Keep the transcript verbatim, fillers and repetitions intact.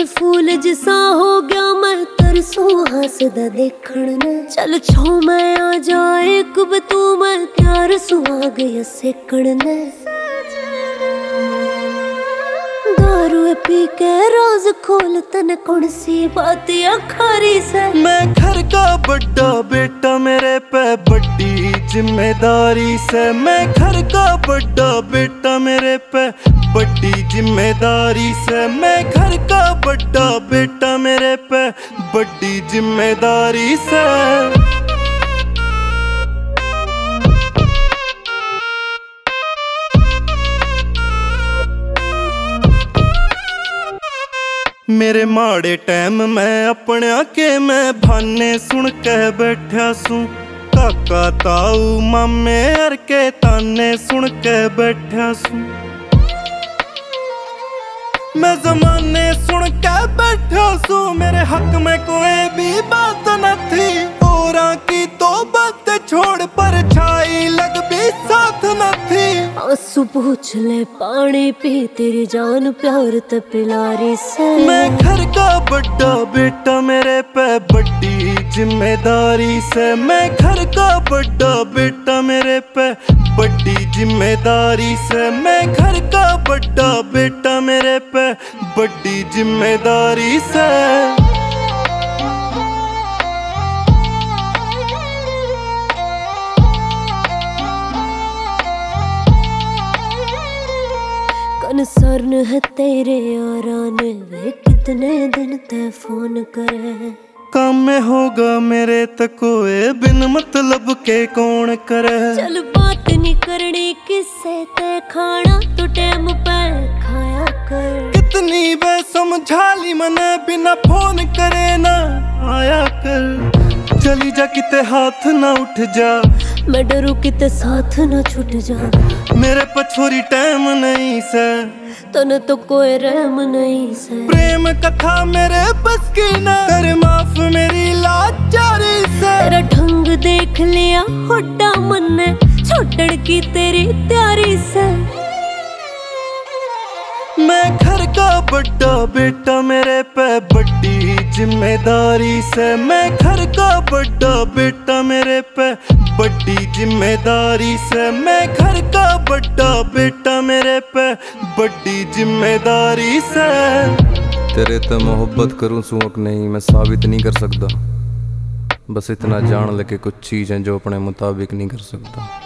खिले फूल जिसा हो गया मैं तरसू हंसदा देखण ने। चल छो मैं आ जाए एक तू मैं त्यार सु आ गया सेकण ने। दारू पी के रोज खोल तन कौन सी बात अखारी से। मैं घर का बड़ा बेटा मेरे पे बड़ी जिम्मेदारी से। मैं घर का बड़ा बेटा मेरे पे बड़ी जिम्मेदारी से। मैं घर का बड़ा बेटा मेरे पे बड़ी जिम्मेदारी से। मेरे माड़े टाइम मैं अपने के मैं भाने सुन के बैठा सू। काका ताऊ मामे अर के ताने सुन के बैठा सू। मैं जमाने सुन के बैठा सू। मेरे हक में कोई भी बात न थी। औरा की तो बात छोड़ परछाई लग भी साथ न थी। आंसू पूछ ले पानी पी तेरी जान प्यार ते पिलारी से। मैं घर का बड़ा बेटा मेरे पे बड़ी जिम्मेदारी से। मैं घर का बड़ा बेटा मेरे पे बड़ी जिम्मेदारी से। मैं घर का बड़ा बेटा मेरे पे बड़ी जिम्मेदारी से। कंसर्न है तेरे याराने वे कितने दिन ते फोन करे। काम में होगा मेरे तकोए बिन मतलब के कौन करे। चल बात नहीं करनी किससे ते खाना तो टाइम पर खाया कर। कितनी वे समझा ली मने बिना फोन करे ना आया कर। चली जा किते हाथ ना उठ जा। मैं डरू किते साथ ना छूट जा। मेरे पछोरी टाइम नहीं से तने तो कोई रहम नहीं से। प्रेम कथा मेरे बस की ना कर माफ मेरी लाचारी से। तेरा ढंग देख लिया होटा मन ने छोटड़ की तेरी तैयारी से। मैं घर का बड़ा बेटा मेरे पे बड़ी जिम्मेदारी से। मैं घर का बड़ा बेटा मेरे पे बड़ी जिम्मेदारी से। मैं घर का बड़ा बेटा मेरे पे बड़ी जिम्मेदारी से। तेरे ते मोहब्बत करूं सुअक नहीं मैं साबित नहीं कर सकता। बस इतना जान ले के कुछ चीज़ें जो अपने मुताबिक नहीं कर सकता।